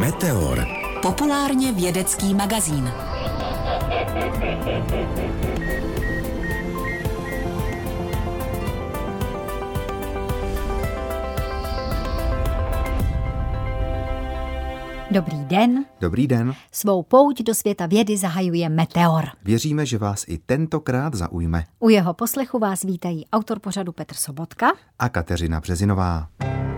Meteor. Populárně vědecký magazín. Dobrý den. Dobrý den. Svou pouť do světa vědy zahajuje Meteor. Věříme, že vás i tentokrát zaujme. U jeho poslechu vás vítají autor pořadu Petr Sobotka a Kateřina Březinová.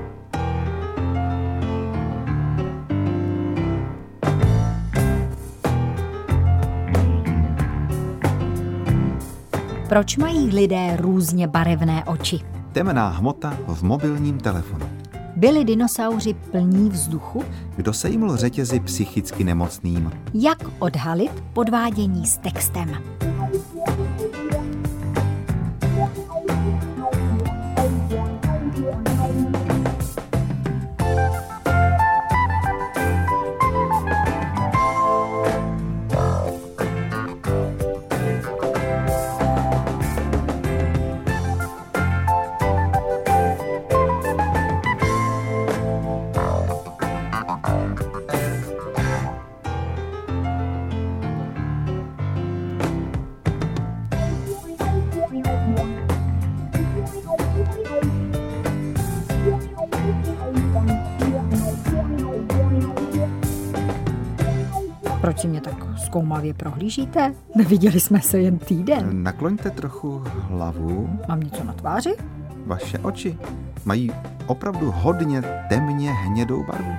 Proč mají lidé různě barevné oči? Temná hmota v mobilním telefonu. Byli dinosauři plní vzduchu? Kdo sejmul řetězy psychicky nemocným? Jak odhalit podvádění s textem? Proč mě tak zkoumavě prohlížíte? Neviděli jsme se jen týden. Nakloňte trochu hlavu. Mám něco na tváři? Vaše oči mají opravdu hodně temně hnědou barvu.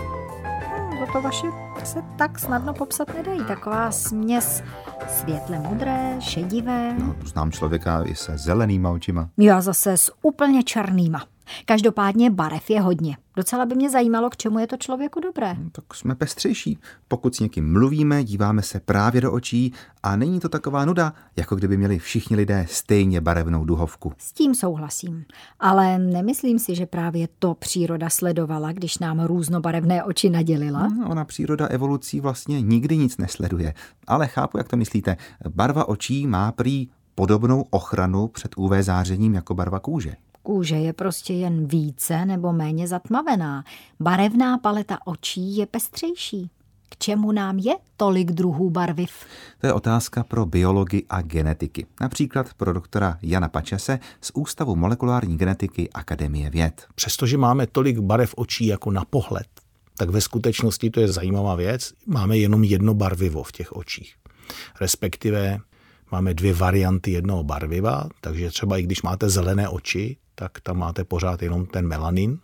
To vaše se tak snadno popsat nedají. Taková směs světle modré, šedivé. No, znám člověka i se zelenýma očima. Já zase s úplně černýma. Každopádně barev je hodně. Docela by mě zajímalo, k čemu je to člověku dobré. Tak jsme pestřejší. Pokud s někým mluvíme, díváme se právě do očí a není to taková nuda, jako kdyby měli všichni lidé stejně barevnou duhovku. S tím souhlasím. Ale nemyslím si, že právě to příroda sledovala, když nám různobarevné oči nadělila. Ona příroda evolucí vlastně nikdy nic nesleduje. Ale chápu, jak to myslíte. Barva očí má prý podobnou ochranu před UV zářením jako barva kůže. Kůže je prostě jen více nebo méně zatmavená. Barevná paleta očí je pestřejší. K čemu nám je tolik druhů barviv? To je otázka pro biology a genetiky. Například pro doktora Jana Pačese z Ústavu molekulární genetiky Akademie věd. Přestože máme tolik barev očí jako na pohled, tak ve skutečnosti to je zajímavá věc. Máme jenom jedno barvivo v těch očích. Respektive máme dvě varianty jednoho barviva, takže třeba i když máte zelené oči, tak tam máte pořád jenom ten melanin.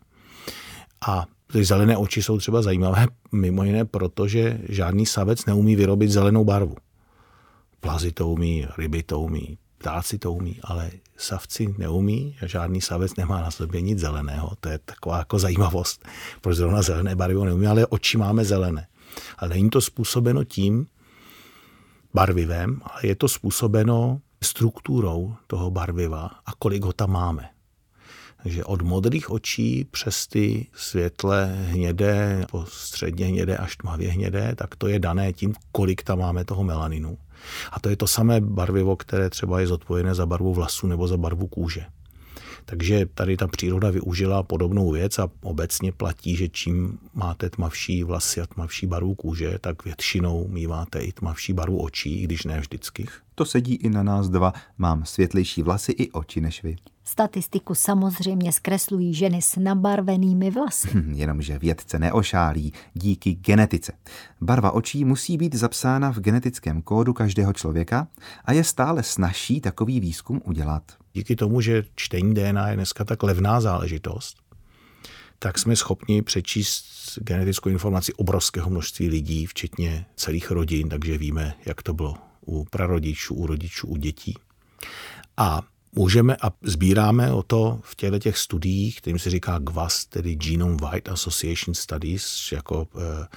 A ty zelené oči jsou třeba zajímavé mimo jiné, protože žádný savec neumí vyrobit zelenou barvu. Plazy to umí, ryby to umí, ptáci to umí, ale savci neumí a žádný savec nemá na sobě nic zeleného. To je taková jako zajímavost, proč zrovna zelené barvivo neumí, ale oči máme zelené. Ale není to způsobeno tím barvivem, ale je to způsobeno strukturou toho barviva a kolik ho tam máme. Takže od modrých očí přes ty světle hnědé, po středně hnědé až tmavě hnědé, tak to je dané tím, kolik tam máme toho melaninu. A to je to samé barvivo, které třeba je zodpovědné za barvu vlasů nebo za barvu kůže. Takže tady ta příroda využila podobnou věc a obecně platí, že čím máte tmavší vlasy a tmavší barvu kůže, tak většinou míváte i tmavší barvu očí, i když ne vždycky. To sedí i na nás dva. Mám světlejší vlasy i oči než vy. Statistiku samozřejmě zkreslují ženy s nabarvenými vlasy. Jenomže vědce neošálí díky genetice. Barva očí musí být zapsána v genetickém kódu každého člověka a je stále snazší takový výzkum udělat. Díky tomu, že čtení DNA je dneska tak levná záležitost, tak jsme schopni přečíst genetickou informaci obrovského množství lidí, včetně celých rodin, takže víme, jak to bylo u prarodičů, u rodičů, u dětí. A můžeme a sbíráme o to v těch studiích, kterým se říká GWAS, tedy Genome Wide Association Studies, jako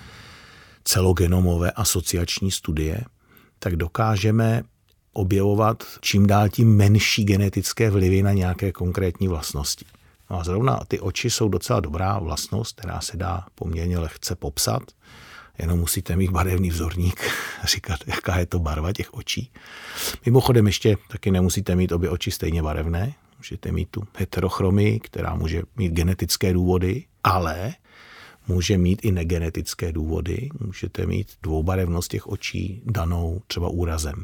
celogenomové asociační studie, tak dokážeme objevovat čím dál tím menší genetické vlivy na nějaké konkrétní vlastnosti. No a zrovna ty oči jsou docela dobrá vlastnost, která se dá poměrně lehce popsat. Jenom musíte mít barevný vzorník a říkat, jaká je to barva těch očí. Mimochodem ještě taky nemusíte mít obě oči stejně barevné. Můžete mít tu heterochromii, která může mít genetické důvody, ale může mít i negenetické důvody. Můžete mít dvoubarevnost těch očí danou třeba úrazem.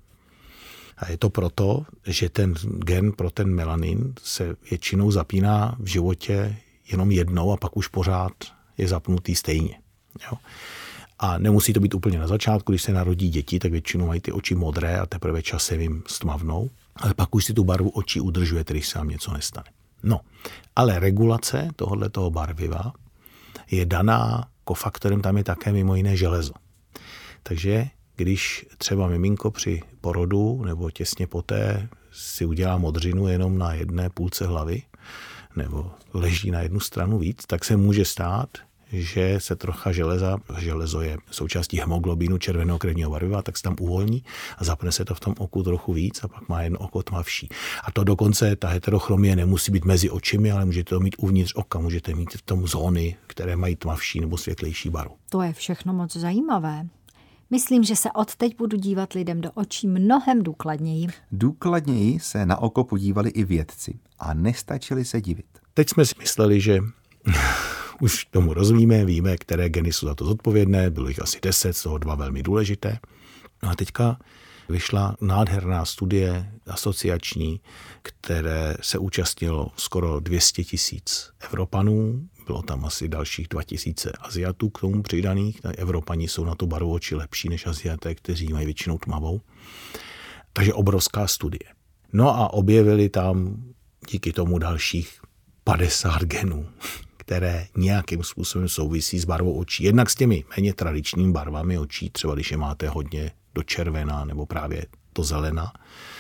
A je to proto, že ten gen pro ten melanin se většinou zapíná v životě jenom jednou a pak už pořád je zapnutý stejně. Jo? A nemusí to být úplně na začátku, když se narodí děti, tak většinou mají ty oči modré a teprve časem jim stmavnou, ale pak už si tu barvu očí udržujete, když se vám něco nestane. No, ale regulace tohoto barviva je daná kofaktorem, tam je také mimo jiné železo. Takže když třeba miminko při porodu nebo těsně poté si udělá modřinu jenom na jedné půlce hlavy nebo leží na jednu stranu víc, tak se může stát, že se trocha železo je součástí hemoglobínu červeného krevního barviva, tak se tam uvolní a zapne se to v tom oku trochu víc a pak má jedno oko tmavší. A to dokonce, ta heterochromie nemusí být mezi očimi, ale můžete to mít uvnitř oka, můžete mít v tom zóny, které mají tmavší nebo světlejší barvu. To je všechno moc zajímavé. Myslím, že se odteď budu dívat lidem do očí mnohem důkladněji. Důkladněji se na oko podívali i vědci a nestačili se divit. Teď jsme si mysleli, že už tomu rozumíme, víme, které geny jsou za to zodpovědné, bylo jich asi 10, z toho 2 velmi důležité. No a teďka vyšla nádherná studie asociační, které se účastnilo skoro 200 000 Evropanů, bylo tam asi dalších 2000 Aziatů k tomu přidaných. Evropani jsou na tu barvu očí lepší než Aziaté, kteří mají většinou tmavou. Takže obrovská studie. No a objevili tam díky tomu dalších 50 genů, které nějakým způsobem souvisí s barvou očí. Jednak s těmi méně tradičními barvami očí, třeba když je máte hodně do červená nebo právě do zelena,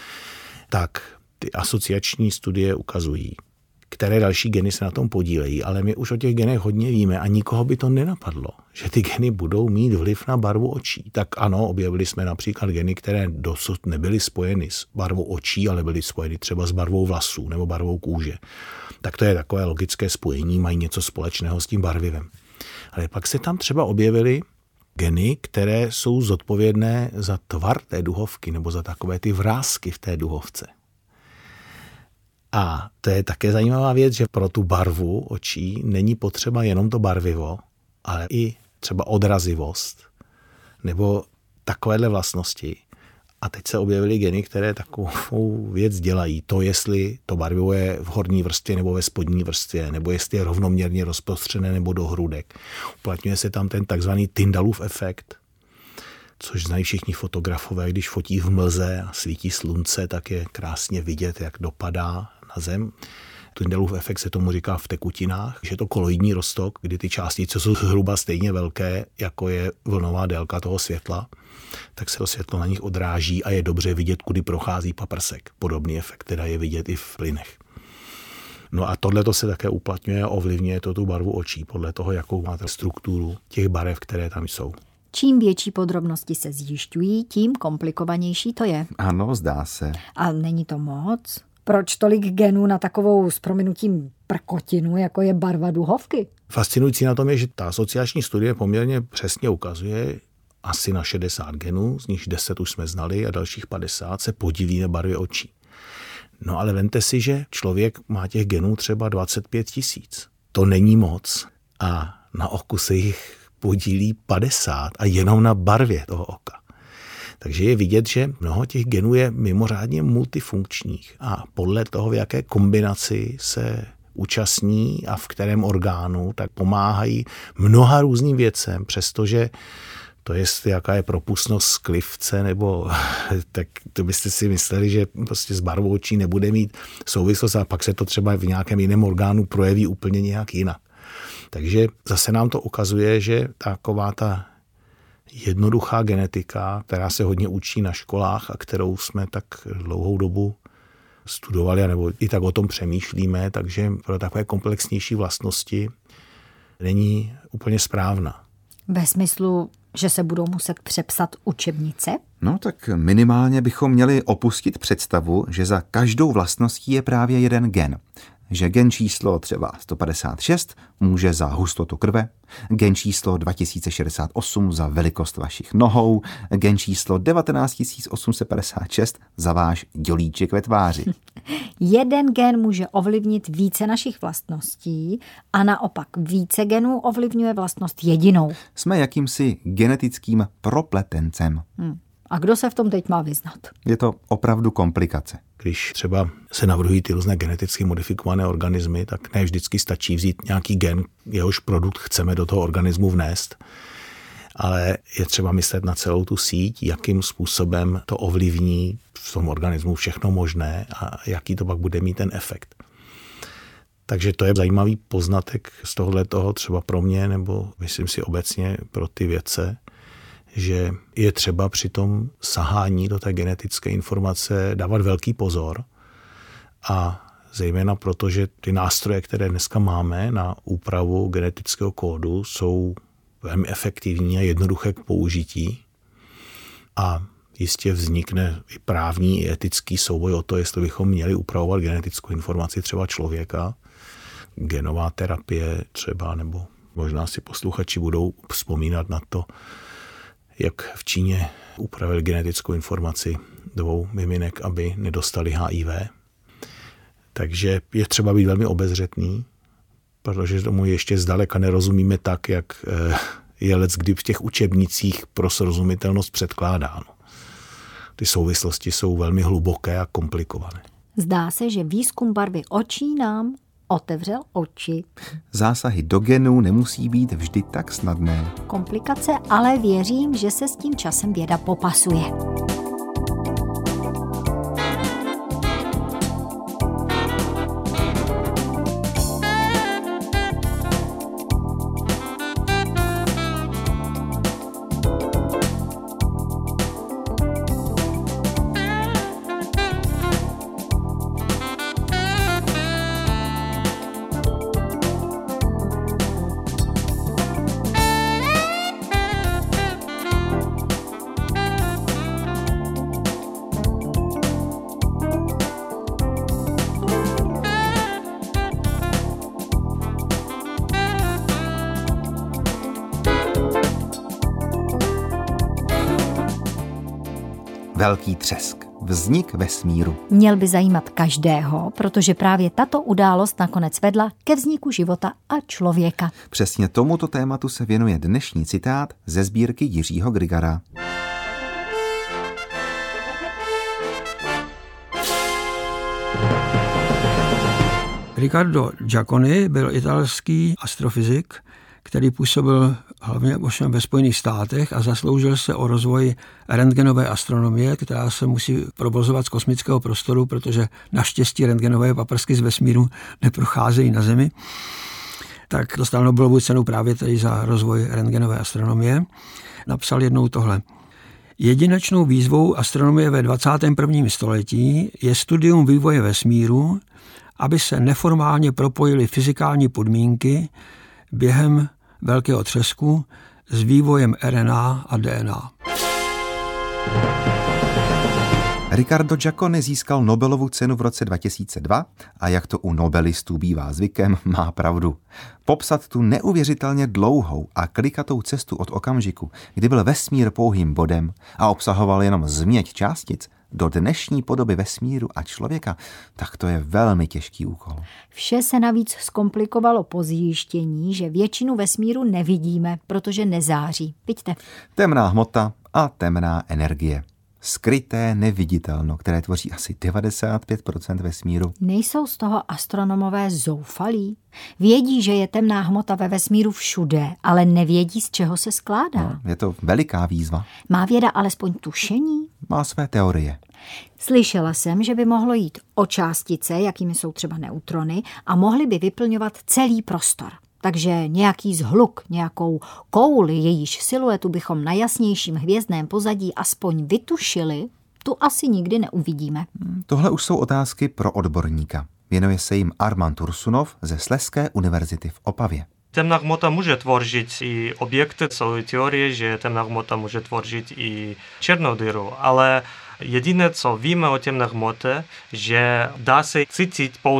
tak ty asociační studie ukazují, které další geny se na tom podílejí, ale my už o těch genech hodně víme a nikoho by to nenapadlo, že ty geny budou mít vliv na barvu očí. Tak ano, objevili jsme například geny, které dosud nebyly spojeny s barvou očí, ale byly spojeny třeba s barvou vlasů nebo barvou kůže. Tak to je takové logické spojení, mají něco společného s tím barvivem. Ale pak se tam třeba objevily geny, které jsou zodpovědné za tvar té duhovky nebo za takové ty vrásky v té duhovce. A to je také zajímavá věc, že pro tu barvu očí není potřeba jenom to barvivo, ale i třeba odrazivost nebo takovéhle vlastnosti. A teď se objevily geny, které takovou věc dělají. To, jestli to barvivo je v horní vrstvě nebo ve spodní vrstvě, nebo jestli je rovnoměrně rozprostřené nebo do hrudek. Uplatňuje se tam ten takzvaný Tyndallův efekt, což znají všichni fotografové, když fotí v mlze a svítí slunce, tak je krásně vidět, jak dopadá na zem. Tyndallův efekt se tomu říká v tekutinách, že je to koloidní roztok, kdy ty částice jsou zhruba stejně velké, jako je vlnová délka toho světla, tak se to světlo na nich odráží a je dobře vidět, kudy prochází paprsek. Podobný efekt teda je vidět i v plynech. No a tohle se také uplatňuje a ovlivňuje to tu barvu očí, podle toho, jakou máte strukturu těch barev, které tam jsou. Čím větší podrobnosti se zjišťují, tím komplikovanější to je. Ano, zdá se. A není to moc? Proč tolik genů na takovou s prominutím prkotinu, jako je barva duhovky? Fascinující na tom je, že ta asociační studie poměrně přesně ukazuje asi na 60 genů, z nich 10 už jsme znali a dalších 50 se podílí na barvě očí. No ale vemte si, že člověk má těch genů třeba 25 000. To není moc a na oku se jich podílí 50 a jenom na barvě toho oka. Takže je vidět, že mnoho těch genů je mimořádně multifunkčních a podle toho, v jaké kombinaci se účastní a v kterém orgánu, tak pomáhají mnoha různým věcem, přestože to jestli jaká je propustnost sklivce, nebo tak to byste si mysleli, že prostě s barvou očí nebude mít souvislost a pak se to třeba v nějakém jiném orgánu projeví úplně nějak jinak. Takže zase nám to ukazuje, že taková ta jednoduchá genetika, která se hodně učí na školách a kterou jsme tak dlouhou dobu studovali, nebo i tak o tom přemýšlíme, takže pro takové komplexnější vlastnosti není úplně správná. Ve smyslu, že se budou muset přepsat učebnice? No tak minimálně bychom měli opustit představu, že za každou vlastností je právě jeden gen. že gen číslo třeba 156 může za hustotu krve, gen číslo 2068 za velikost vašich nohou, gen číslo 19856 za váš dělíček ve tváři. Jeden gen může ovlivnit více našich vlastností a naopak více genů ovlivňuje vlastnost jedinou. Jsme jakýmsi genetickým propletencem. A kdo se v tom teď má vyznat? Je to opravdu komplikace. Když třeba se navrhují ty různé geneticky modifikované organismy, tak ne vždycky stačí vzít nějaký gen, jehož produkt chceme do toho organismu vnést, ale je třeba myslet na celou tu síť, jakým způsobem to ovlivní v tom organismu všechno možné a jaký to pak bude mít ten efekt. Takže to je zajímavý poznatek z tohohletoho třeba pro mě, nebo myslím si obecně pro ty vědce, že je třeba při tom sahání do té genetické informace dávat velký pozor a zejména proto, že ty nástroje, které dneska máme na úpravu genetického kódu, jsou velmi efektivní a jednoduché k použití a jistě vznikne i právní, i etický souboj o to, jestli bychom měli upravovat genetickou informaci třeba člověka, genová terapie třeba, nebo možná si posluchači budou vzpomínat na to, jak v Číně upravili genetickou informaci 2 miminek, aby nedostali HIV. Takže je třeba být velmi obezřetný, protože tomu ještě zdaleka nerozumíme tak, jak je leckdy v těch učebnicích pro srozumitelnost předkládáno. Ty souvislosti jsou velmi hluboké a komplikované. Zdá se, že výzkum barvy očí nám otevřel oči. Zásahy do genů nemusí být vždy tak snadné. Komplikace, ale věřím, že se s tím časem věda popasuje. Velký třesk. Vznik vesmíru. Měl by zajímat každého, protože právě tato událost nakonec vedla ke vzniku života a člověka. Přesně tomuto tématu se věnuje dnešní citát ze sbírky Jiřího Grigara. Riccardo Giacconi byl italský astrofyzik, který působil hlavně ve Spojených státech a zasloužil se o rozvoj rentgenové astronomie, která se musí provozovat z kosmického prostoru, protože naštěstí rentgenové paprsky z vesmíru neprocházejí na Zemi. Tak dostal Nobelovu cenu právě tady za rozvoj rentgenové astronomie. Napsal jednou tohle. Jedinečnou výzvou astronomie ve 21. století je studium vývoje vesmíru, aby se neformálně propojily fyzikální podmínky během velkého třesku s vývojem RNA a DNA. Riccardo Giacconi získal Nobelovu cenu v roce 2002 a jak to u nobelistů bývá zvykem, má pravdu. Popsat tu neuvěřitelně dlouhou a klikatou cestu od okamžiku, kdy byl vesmír pouhým bodem a obsahoval jenom změť částic, do dnešní podoby vesmíru a člověka, tak to je velmi těžký úkol. Vše se navíc zkomplikovalo po zjištění, že většinu vesmíru nevidíme, protože nezáří. Vidíte? Temná hmota a temná energie. Skryté neviditelno, které tvoří asi 95% vesmíru. Nejsou z toho astronomové zoufalí? Vědí, že je temná hmota ve vesmíru všude, ale nevědí, z čeho se skládá. No, je to veliká výzva. Má věda alespoň tušení? Má své teorie. Slyšela jsem, že by mohlo jít o částice, jakými jsou třeba neutrony, a mohly by vyplňovat celý prostor. Takže nějaký zhluk, nějakou kouli, jejíž siluetu bychom na jasnějším hvězdném pozadí aspoň vytušili, tu asi nikdy neuvidíme. Tohle už jsou otázky pro odborníka. Věnuje se jim Arman Tursunov ze Slezské univerzity v Opavě. Temná hmota může tvořit i objekty, jsou teorie, že temná hmota může tvořit i černou díru, ale jediné, co víme o temné hmotě, že dá se cítit pouze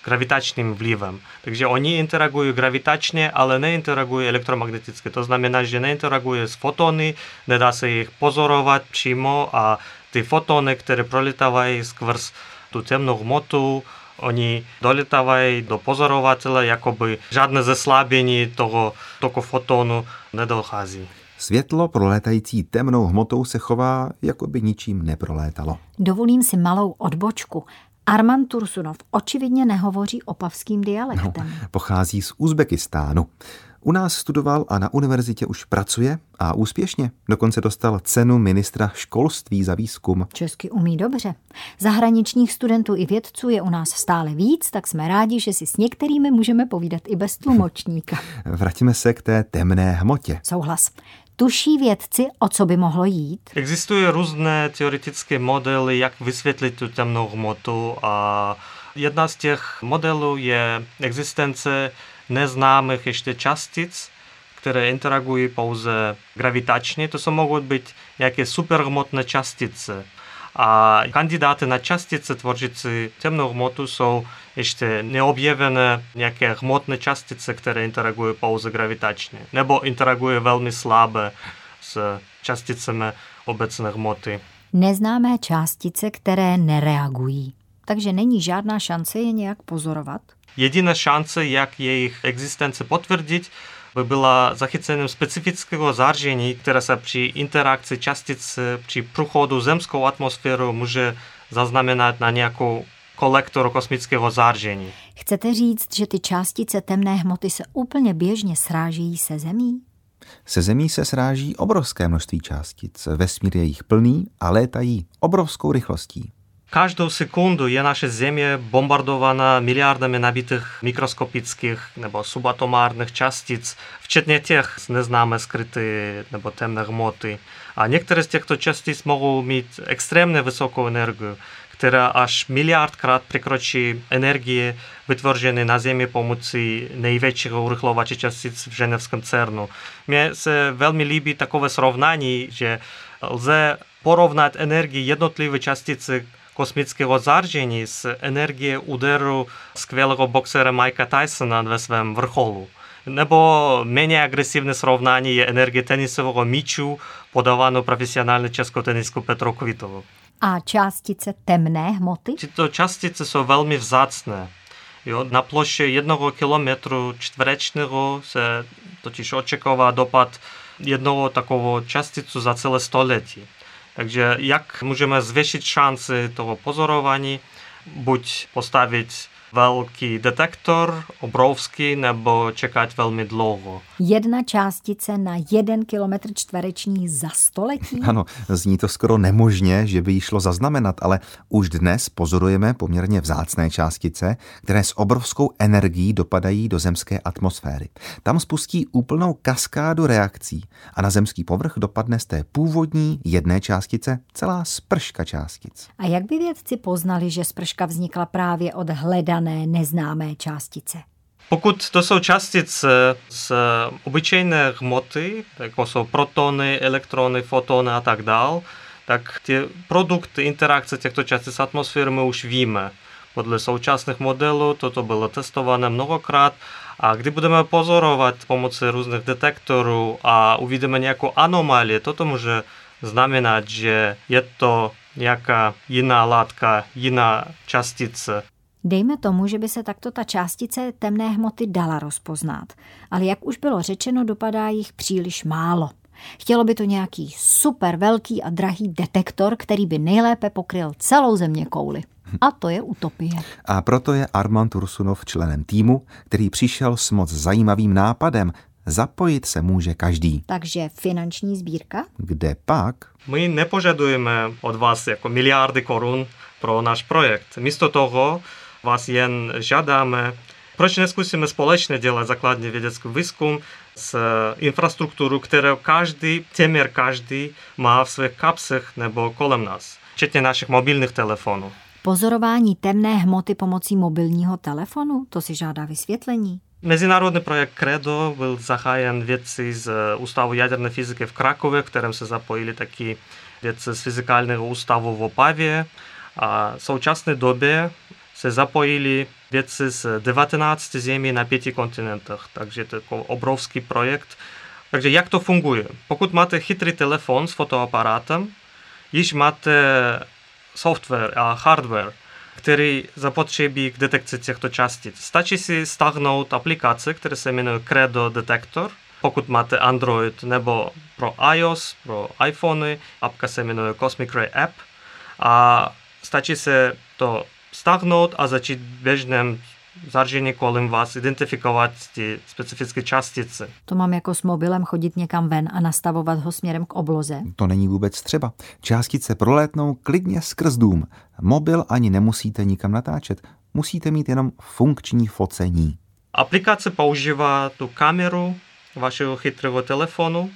gravitačním vlivem. Takže oni interagují gravitačně, ale neinteragují elektromagneticky. To znamená, že neinteragují s fotony, nedá se jich pozorovat přímo a ty fotony, které prolítávají skrz tu temnou hmotu, oni dolítávají do pozorovatele, jakoby žádné zeslabení toho toku fotonu nedochází. Světlo prolétající temnou hmotou se chová, jako by ničím neprolétalo. Dovolím si malou odbočku. Arman Tursunov očividně nehovoří opavským dialektem. Pochází z Uzbekistánu. U nás studoval a na univerzitě už pracuje a úspěšně. Dokonce dostal cenu ministra školství za výzkum. Česky umí dobře. Zahraničních studentů i vědců je u nás stále víc, tak jsme rádi, že si s některými můžeme povídat i bez tlumočníka. Vraťme se k té temné hmotě. Souhlas. Tuší vědci, o co by mohlo jít? Existují různé teoretické modely, jak vysvětlit tu temnou hmotu a jedna z těch modelů je existence neznámých ještě částic, které interagují pouze gravitačně. To mohou být nějaké superhmotné částice. A kandidáty na částice tvořící temnou hmotu jsou ještě neobjevené nějaké hmotné částice, které interagují pouze gravitačně. Nebo interagují velmi slabé s částicemi obecné hmoty. Neznámé částice, které nereagují. Takže není žádná šance je nějak pozorovat? Jediná šance, jak jejich existenci potvrdit, by byla zachycením specifického záření, které se při interakci částic při průchodu zemskou atmosféru může zaznamenat na nějakou kolektoru kosmického záření. Chcete říct, že ty částice temné hmoty se úplně běžně srážejí se Zemí? Se Zemí se sráží obrovské množství částic. Vesmír je jich plný a létají obrovskou rychlostí. Každou sekundu je naše Země bombardovaná miliardami nabitých mikroskopických nebo subatomárních částic, včetně těch neznámé skryté nebo temné hmoty. A některé z těchto částic mohou mít extrémně vysokou energii, která až miliardkrát překročí energie vytvořené na Zemi pomocí největšího urychlovače částic v ženevském CERNu. Mně se velmi líbí takové srovnání, že lze porovnat energii jednotlivé částice kosmického záření s energie úderu skvělého boxera Mikea Tysona ve svém vrcholu. Nebo méně agresivní srovnání je energie tenisového míču podávanou profesionální českou tenistkou Petrou Kvitovou. A částice temné hmoty? Tyto částice jsou velmi vzácné. Na ploše 1 kilometru čtverečného se totiž očekává dopad jednoho takového částicu za celé století. Takže jak můžeme zvětšit šanci toho pozorování? Buď postavit velký detektor, obrovský, nebo čekat velmi dlouho. Jedna částice na 1 kilometr čtvereční za století? Ano, zní to skoro nemožně, že by jí šlo zaznamenat, ale už dnes pozorujeme poměrně vzácné částice, které s obrovskou energií dopadají do zemské atmosféry. Tam spustí úplnou kaskádu reakcí a na zemský povrch dopadne z té původní jedné částice celá sprška částic. A jak by vědci poznali, že sprška vznikla právě od hledané neznámé částice? Pokud to jsou částice z obyčejné hmoty, jako jsou protony, elektrony, fotony a tak dál, tak ty produkty interakce těchto částic s atmosférou my už víme. Podle současných modelů toto bylo testované mnohokrát a kdy budeme pozorovat pomocí různých detektorů a uvidíme nějakou anomálii, toto může znamenat, že je to nějaká jiná látka, jiná částice. Dejme tomu, že by se takto ta částice temné hmoty dala rozpoznat, ale jak už bylo řečeno, dopadá jich příliš málo. Chtělo by to nějaký super velký a drahý detektor, který by nejlépe pokryl celou zeměkouli. A to je utopie. A proto je Arman Tursunov členem týmu, který přišel s moc zajímavým nápadem. Zapojit se může každý. Takže finanční sbírka? Kde pak? My nepožadujeme od vás jako miliardy korun pro náš projekt. Místo toho vás jen žádáme, proč neskusíme společně dělat základní vědecký výzkum s infrastrukturou, kterou téměř každý má v svých kapsech nebo kolem nás, včetně našich mobilních telefonů. Pozorování temné hmoty pomocí mobilního telefonu? To si žádá vysvětlení. Mezinárodní projekt CREDO byl zahájen vědci z Ústavu jaderné fyziky v Krakově, v kterém se zapojili taky vědci z Fyzikálního ústavu v Opavě. A v současné době se zapojili vědci z 19 zemí na 5 kontinentech, takže to je obrovský projekt. Takže jak to funguje? Pokud máte chytrý telefon s fotoaparátem, již máte software a hardware, který zapotřebí k detekci těchto částic. Stačí si stáhnout aplikaci, která se jmenuje Credo Detector. Pokud máte Android nebo pro iOS, pro iPhony, apka se jmenuje Cosmic Ray App a stačí se to stáhnout a začít běžném záření kolem vás identifikovat ty specifické částice. To mám jako s mobilem chodit někam ven a nastavovat ho směrem k obloze? To není vůbec třeba. Částice prolétnou klidně skrz dům. Mobil ani nemusíte nikam natáčet. Musíte mít jenom funkční focení. Aplikace používá tu kameru vašeho chytrého telefonu,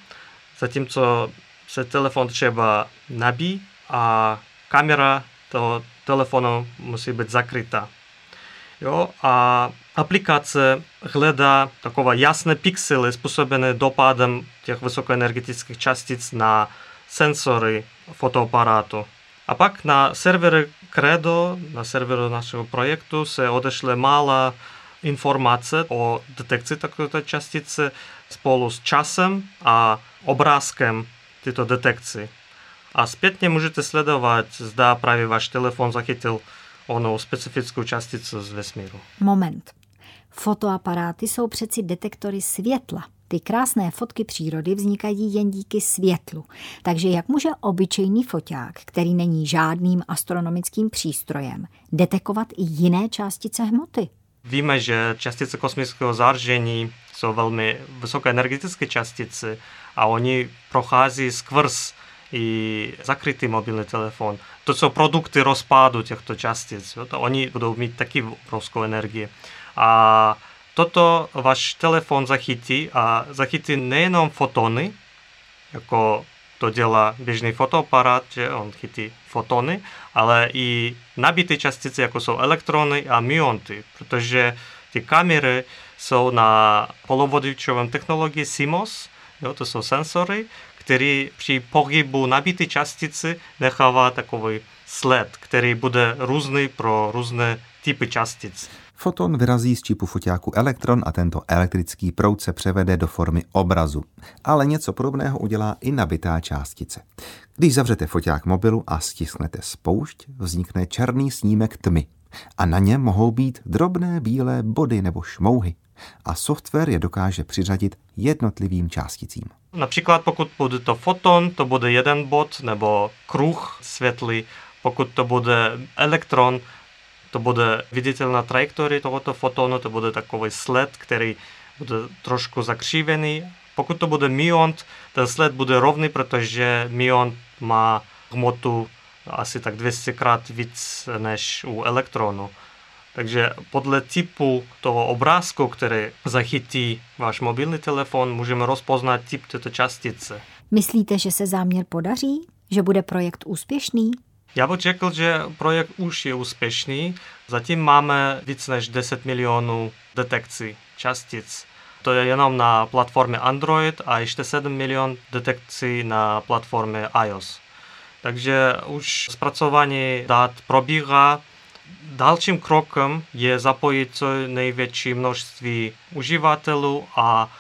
zatímco se telefon třeba nabíjí a kamera toho telefonu musí být zakrytá. Jo, a aplikace hledá takové jasné pixely způsobené dopadem těch vysokoenergetických částic na senzory fotoaparátu. A pak na servery Credo, na serveru našeho projektu, se odešle málo informace o detekci takovéto částice spolu s časem a obrázkem této detekci. A zpětně můžete sledovat, zda právě váš telefon zachytil onou specifickou částici z vesmíru. Moment. Fotoaparáty jsou přeci detektory světla. Ty krásné fotky přírody vznikají jen díky světlu. Takže jak může obyčejný foťák, který není žádným astronomickým přístrojem, detekovat i jiné částice hmoty? Víme, že částice kosmického záření jsou velmi vysokoenergetické částice a oni prochází skrz i zakrytý mobilní telefon. To jsou produkty rozpadu těchto částic. Jo? To oni budou mít taky obrovskou energii. A toto váš telefon zachytí a zachytí nejenom fotony, jako to dělá běžný fotoaparát, že on chytí fotony, ale i nabité částice, jako jsou elektrony a myonty, protože ty kamery jsou na polovodičovém technologii CMOS, jo, to jsou senzory, který při pohybu nabité částice nechává takový sled, který bude různý pro různé typy částic. Foton vyrazí z čipu foťáku elektron a tento elektrický proud se převede do formy obrazu. Ale něco podobného udělá i nabitá částice. Když zavřete foťák mobilu a stisknete spoušť, vznikne černý snímek tmy. A na něm mohou být drobné bílé body nebo šmouhy. A software je dokáže přiřadit jednotlivým částicím. Například pokud bude to foton, to bude jeden bod nebo kruh světlý. Pokud to bude elektron, to bude viditelná trajektorie tohoto fotonu, to bude takový sled, který bude trošku zakřivený. Pokud to bude myont, ten sled bude rovný, protože myont má hmotu asi tak 200krát víc než u elektronu. Takže podle typu toho obrázku, který zachytí váš mobilní telefon, můžeme rozpoznat typ této částice. Myslíte, že se záměr podaří? Že bude projekt úspěšný? Já bych řekl, že projekt už je úspěšný. Zatím máme víc než 10 milionů detekcí částic. To je jenom na platformě Android a ještě 7 milionů detekcí na platformě iOS. Takže už zpracování dat probíhá. Dalším krokem je zapojit co největší množství uživatelů a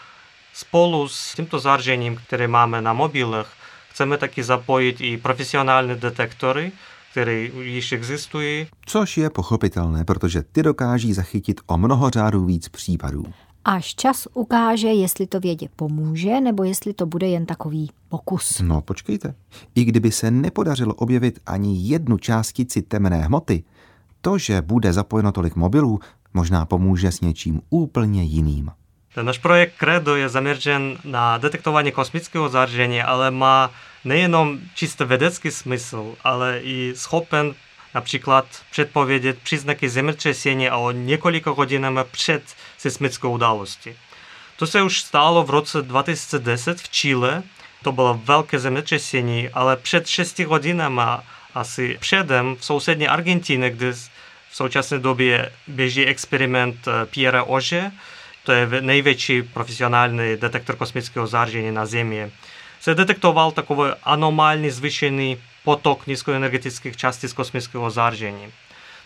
spolu s tímto zářením, které máme na mobilech, chceme taky zapojit i profesionální detektory, které již existují. Což je pochopitelné, protože ty dokáží zachytit o mnoho řádů víc případů. Až čas ukáže, jestli to vědě pomůže, nebo jestli to bude jen takový pokus. No počkejte, i kdyby se nepodařilo objevit ani jednu částici temné hmoty, to, že bude zapojeno tolik mobilů, možná pomůže s něčím úplně jiným. Náš projekt Credo je zaměřen na detektování kosmického záření, ale má nejenom čistě vědecký smysl, ale i schopen například předpovědět příznaky zemětřesení a o několika hodinami před seismickou událostí. To se už stalo v roce 2010 v Chile. To bylo velké zemětřesení, ale před 6 hodinami asi předem v sousední Argentině, kde v současné době běží experiment Pierre Auger, to je největší profesionální detektor kosmického záření na Zemi, se detektoval takový anomální zvýšený potok nízkoenergetických částic kosmického záření.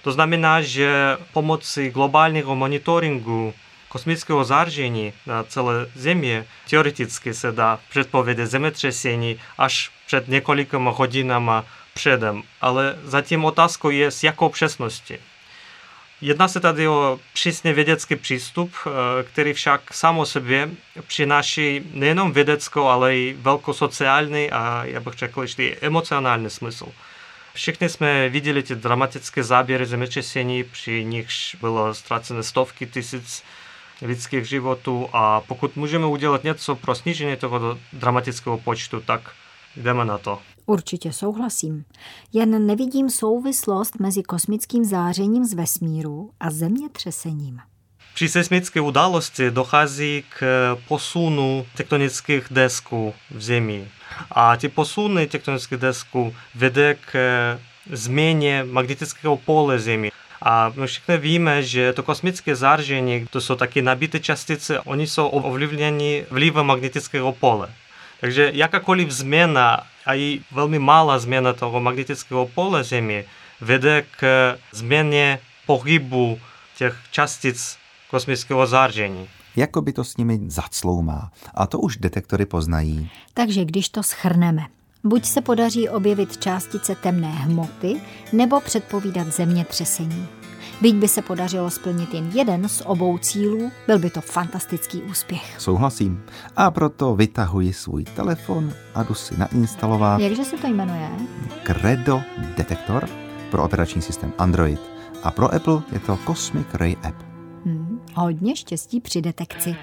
To znamená, že pomocí globálního monitoringu kosmického záření na celé Země teoreticky se dá předpovědět zemětřesení až před několika hodinama předem. Ale zatím otázkou je, s jakou přesností. Jedná se tady o přísně vědecký přístup, který však sám o sobě přináší nejenom vědeckou, ale i velkou sociální a já bych řekl ještě i emocionální smysl. Všichni jsme viděli ty dramatické záběry zemětřesení, při nichž bylo ztracené stovky tisíc lidských životů a pokud můžeme udělat něco pro snížení toho dramatického počtu, tak jdeme na to. Určitě souhlasím. Jen nevidím souvislost mezi kosmickým zářením z vesmíru a zemětřesením. Při seismické události dochází k posunu tektonických desků v Zemi. A ty posuny tektonických desků vede k změně magnetického pole Zemi. A my všichni víme, že to kosmické záření, to jsou taky nabité částice, oni jsou ovlivněni vlivem magnetického pole. Takže jakákoliv změna, a i velmi malá změna toho magnetického pole Země, vede k změně pohybu těch částic kosmického záření. Jako by to s nimi zacloumá. A to už detektory poznají. Takže když to shrneme, buď se podaří objevit částice temné hmoty, nebo předpovídat zemětřesení. Byť by se podařilo splnit jen jeden z obou cílů, byl by to fantastický úspěch. Souhlasím. A proto vytahuji svůj telefon a jdu si nainstalovat... Jakže se to jmenuje? Credo detektor pro operační systém Android. A pro Apple je to Cosmic Ray App. Hodně štěstí při detekci.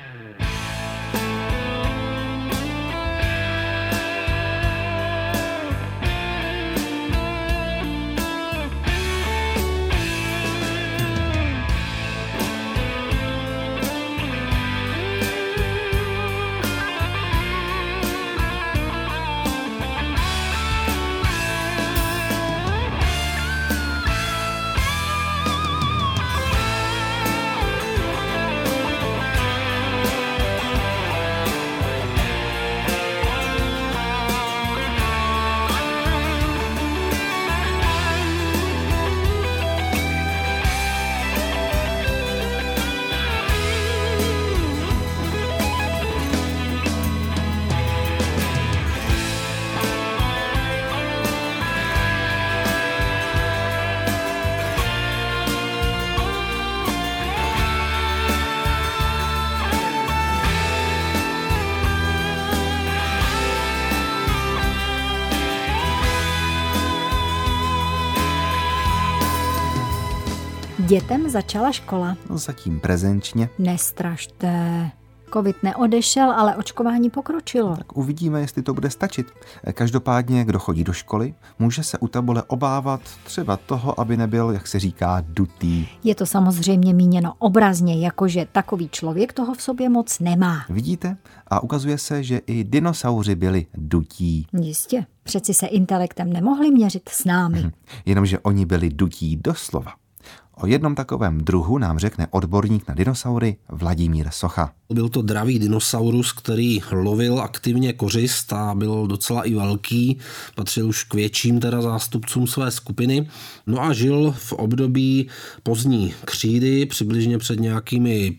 Dětem začala škola. Zatím prezenčně. Nestrašte. Covid neodešel, ale očkování pokročilo. Tak uvidíme, jestli to bude stačit. Každopádně, kdo chodí do školy, může se u tabule obávat třeba toho, aby nebyl, jak se říká, dutý. Je to samozřejmě míněno obrazně, jakože takový člověk toho v sobě moc nemá. Vidíte? A ukazuje se, že i dinosauři byli dutí. Jistě. Přeci se intelektem nemohli měřit s námi. Jenomže oni byli dutí doslova. O jednom takovém druhu nám řekne odborník na dinosaury Vladimír Socha. Byl to dravý dinosaurus, který lovil aktivně kořist a byl docela i velký, patřil už k větším teda zástupcům své skupiny. No a žil v období pozdní křídy, přibližně před nějakými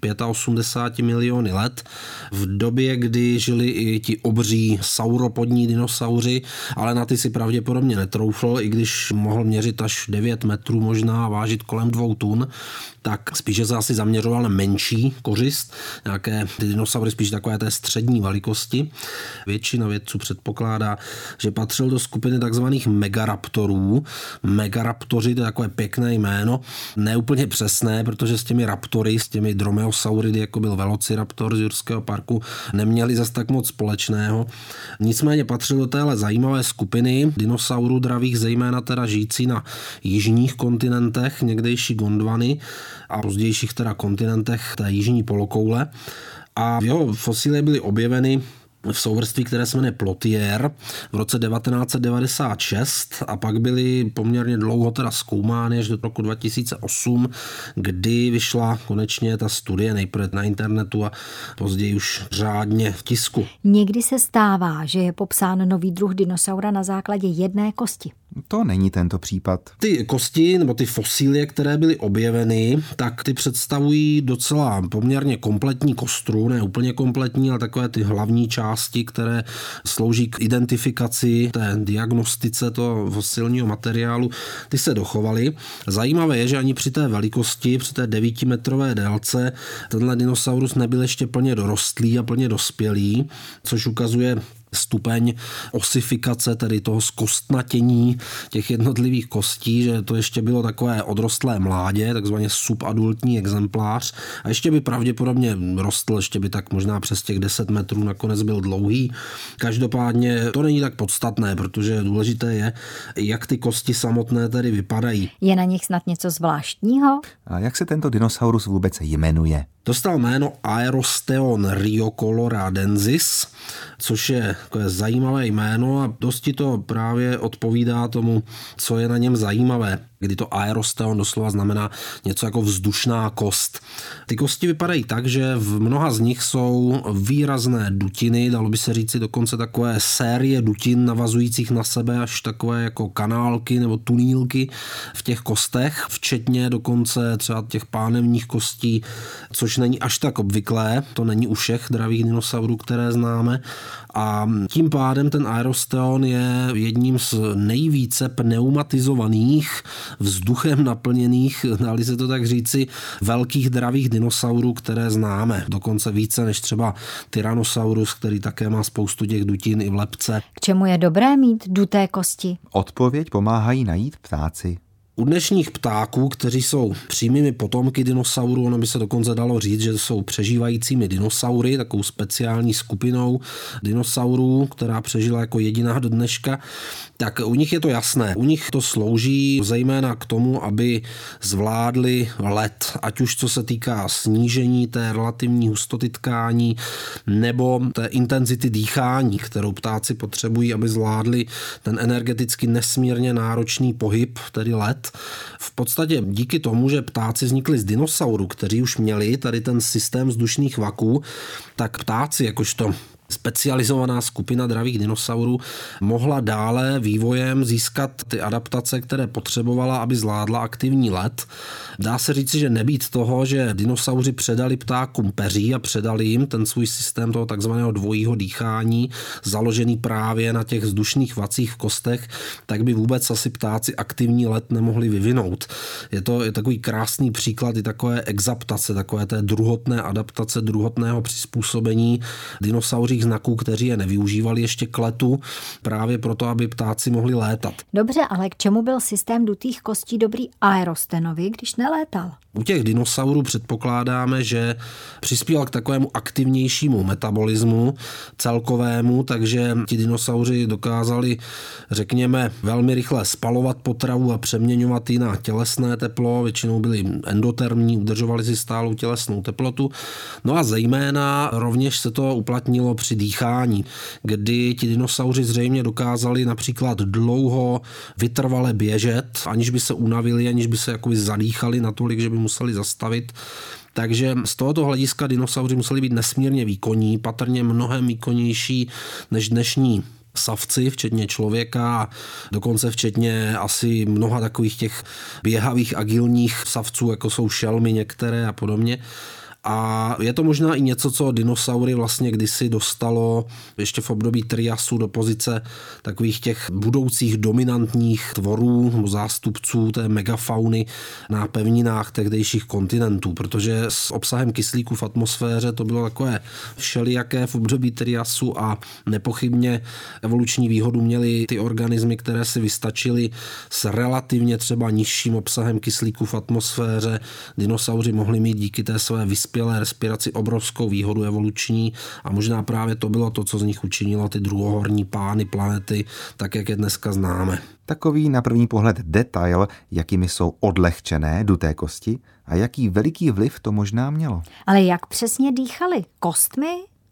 85 miliony let, v době, kdy žili i ti obří sauropodní dinosauři, ale na ty si pravděpodobně netroufl, i když mohl měřit až 9 metrů možná a vážit kolem 2 tun, tak spíše se asi zaměřoval na menší kořist, nějaké ty dinosaury spíš takové té střední velikosti. Většina vědců předpokládá, že patřil do skupiny takzvaných megaraptorů. Megaraptoři, to je takové pěkné jméno, neúplně přesné, protože s těmi raptory, s těmi dromeosauridy, jako byl velociraptor z Jurského parku, neměli zas tak moc společného. Nicméně patřil do téhle zajímavé skupiny dinosaurů dravých, zejména teda žijící na jižních kontinentech, někdejší Gondwany, a pozdějších teda kontinentech té jižní polokoule. A jeho fosilie byly objeveny v souvrství, které se jmenuje Plotier v roce 1996 a pak byly poměrně dlouho teda zkoumány až do roku 2008, kdy vyšla konečně ta studie nejprve na internetu a později už řádně v tisku. Někdy se stává, že je popsán nový druh dinosaura na základě jedné kosti. To není tento případ. Ty kosti nebo ty fosílie, které byly objeveny, tak ty představují docela poměrně kompletní kostru, ne úplně kompletní, ale takové ty hlavní části, které slouží k identifikaci té diagnostice toho fosilního materiálu, ty se dochovaly. Zajímavé je, že ani při té velikosti, při té 9metrové délce, tenhle dinosaurus nebyl ještě plně dorostlý a plně dospělý, což ukazuje stupeň osifikace, tedy toho zkostnatění těch jednotlivých kostí, že to ještě bylo takové odrostlé mládě, takzvaně subadultní exemplář a ještě by pravděpodobně rostl, ještě by tak možná přes těch 10 metrů nakonec byl dlouhý. Každopádně to není tak podstatné, protože důležité je, jak ty kosti samotné tedy vypadají. Je na nich snad něco zvláštního? A jak se tento dinosaurus vůbec jmenuje? Dostal jméno Aerosteon riocoloradensis, což je takové zajímavé jméno a dosti to právě odpovídá tomu, co je na něm zajímavé. Kdy to aerosteon doslova znamená něco jako vzdušná kost. Ty kosti vypadají tak, že v mnoha z nich jsou výrazné dutiny, dalo by se říci dokonce takové série dutin navazujících na sebe až takové jako kanálky nebo tunílky v těch kostech, včetně dokonce třeba těch pánevních kostí, což není až tak obvyklé, to není u všech dravých dinosaurů, které známe. A tím pádem ten aerosteon je jedním z nejvíce pneumatizovaných, vzduchem naplněných, dali se to tak říci, velkých dravých dinosaurů, které známe. Dokonce více než třeba Tyrannosaurus, který také má spoustu těch dutin i v lebce. K čemu je dobré mít duté kosti? Odpověď pomáhají najít ptáci. U dnešních ptáků, kteří jsou přímými potomky dinosaurů, ono by se dokonce dalo říct, že jsou přežívajícími dinosaury, takovou speciální skupinou dinosaurů, která přežila jako jediná do dneška, tak u nich je to jasné. U nich to slouží zejména k tomu, aby zvládli let, ať už co se týká snížení té relativní hustoty tkání nebo té intenzity dýchání, kterou ptáci potřebují, aby zvládli ten energeticky nesmírně náročný pohyb, tedy let. V podstatě díky tomu, že ptáci vznikli z dinosaurů, kteří už měli tady ten systém vzdušných vaků, tak ptáci jakožto specializovaná skupina dravých dinosaurů mohla dále vývojem získat ty adaptace, které potřebovala, aby zvládla aktivní let. Dá se říci, že nebýt toho, že dinosauři předali ptákům peří a předali jim ten svůj systém toho takzvaného dvojího dýchání, založený právě na těch vzdušných vacích v kostech, tak by vůbec asi ptáci aktivní let nemohli vyvinout. Je takový krásný příklad i takové exaptace, takové té druhotné adaptace, druhotného přizpůsobení dinosauřích znaků, kteří je nevyužívali ještě k letu, právě proto, aby ptáci mohli létat. Dobře, ale k čemu byl systém dutých kostí dobrý aerostenovi, když nelétal? U těch dinosaurů předpokládáme, že přispíval k takovému aktivnějšímu metabolismu celkovému, takže ti dinosauři dokázali, řekněme, velmi rychle spalovat potravu a přeměňovat ji na tělesné teplo, většinou byli endotermní, udržovali si stálou tělesnou teplotu. No a zejména rovněž se to uplatnilo při dýchání, kdy ti dinosauři zřejmě dokázali například dlouho vytrvale běžet, aniž by se unavili, aniž by se jakoby zadýchali natolik, že by museli zastavit. Takže z tohoto hlediska dinosauři museli být nesmírně výkonní, patrně mnohem výkonnější než dnešní savci, včetně člověka, dokonce včetně asi mnoha takových těch běhavých agilních savců, jako jsou šelmy některé a podobně. A je to možná i něco, co dinosaury vlastně kdysi dostalo ještě v období Triasu do pozice takových těch budoucích dominantních tvorů nebo zástupců té megafauny na pevninách tehdejších kontinentů, protože s obsahem kyslíku v atmosféře to bylo takové všelijaké v období Triasu a nepochybně evoluční výhodu měly ty organismy, které si vystačily s relativně třeba nižším obsahem kyslíku v atmosféře. Dinosauři mohli mít díky té své vyspělé respiraci obrovskou výhodu evoluční a možná právě to bylo to, co z nich učinilo ty druhohorní pány planety, tak jak je dneska známe. Takový na první pohled detail, jakými jsou odlehčené duté kosti a jaký veliký vliv to možná mělo. Ale jak přesně dýchali? Kostmi?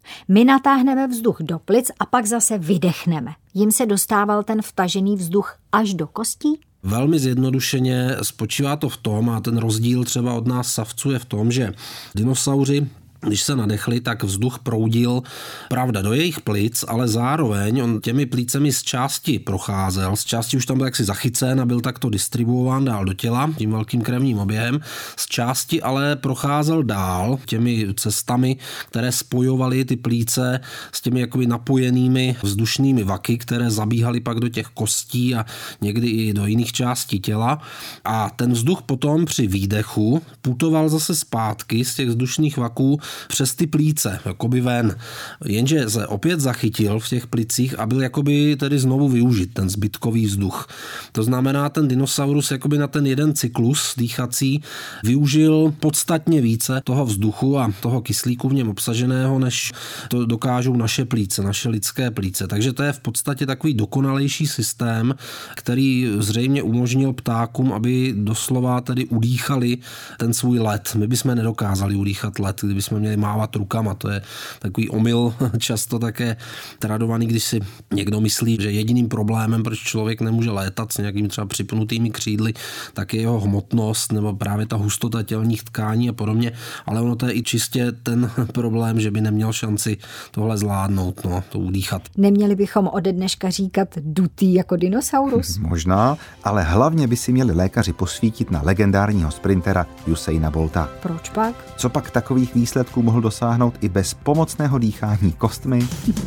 My natáhneme vzduch do plic a pak zase vydechneme. Jim se dostával ten vtažený vzduch až do kostí? Velmi zjednodušeně spočívá to v tom, a ten rozdíl třeba od nás savců je v tom, že dinosauři, když se nadechli, tak vzduch proudil, pravda, do jejich plic, ale zároveň on těmi plícemi z části procházel, z části už tam byl jaksi zachycen a byl takto distribuován dál do těla tím velkým krevním oběhem, z části ale procházel dál těmi cestami, které spojovaly ty plíce s těmi jakoby napojenými vzdušnými vaky, které zabíhaly pak do těch kostí a někdy i do jiných částí těla. A ten vzduch potom při výdechu putoval zase zpátky z těch vzdušných vaků přes ty plíce, jakoby ven. Jenže se opět zachytil v těch plicích a byl jakoby tedy znovu využit ten zbytkový vzduch. To znamená, ten dinosaurus jakoby na ten jeden cyklus dýchací využil podstatně více toho vzduchu a toho kyslíku v něm obsaženého, než to dokážou naše plíce, naše lidské plíce. Takže to je v podstatě takový dokonalejší systém, který zřejmě umožnil ptákům, aby doslova tedy udýchali ten svůj let. My bychom nedokázali udýchat let, kdybychom měli mávat rukama. To je takový omyl často také tradovaný, když si někdo myslí, že jediným problémem, proč člověk nemůže létat s nějakými třeba připnutými křídly, tak je jeho hmotnost nebo právě ta hustota tělních tkání a podobně, ale ono to je i čistě ten problém, že by neměl šanci tohle zvládnout, to udýchat. Neměli bychom ode dneška říkat dutý jako dinosaurus? Možná, ale hlavně by si měli lékaři posvítit na legendárního sprintera Usaina Bolta. Proč pak? Co pak takových výsledků mohl dosáhnout i bez pomocného dýchání kostmi?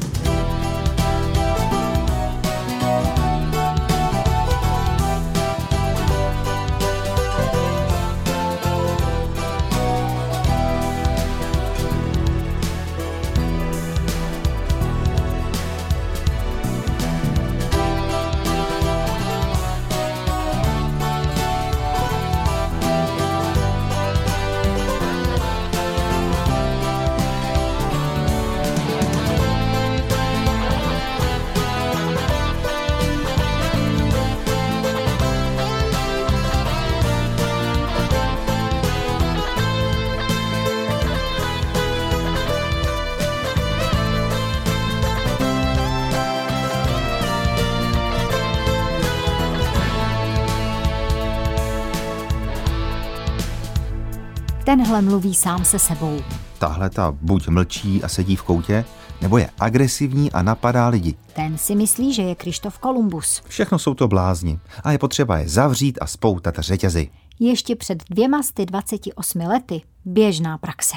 Tenhle mluví sám se sebou. Tahle ta buď mlčí a sedí v koutě, nebo je agresivní a napadá lidi. Ten si myslí, že je Krištof Kolumbus. Všechno jsou to blázni a je potřeba je zavřít a spoutat řetězy. Ještě před 228 lety běžná praxe.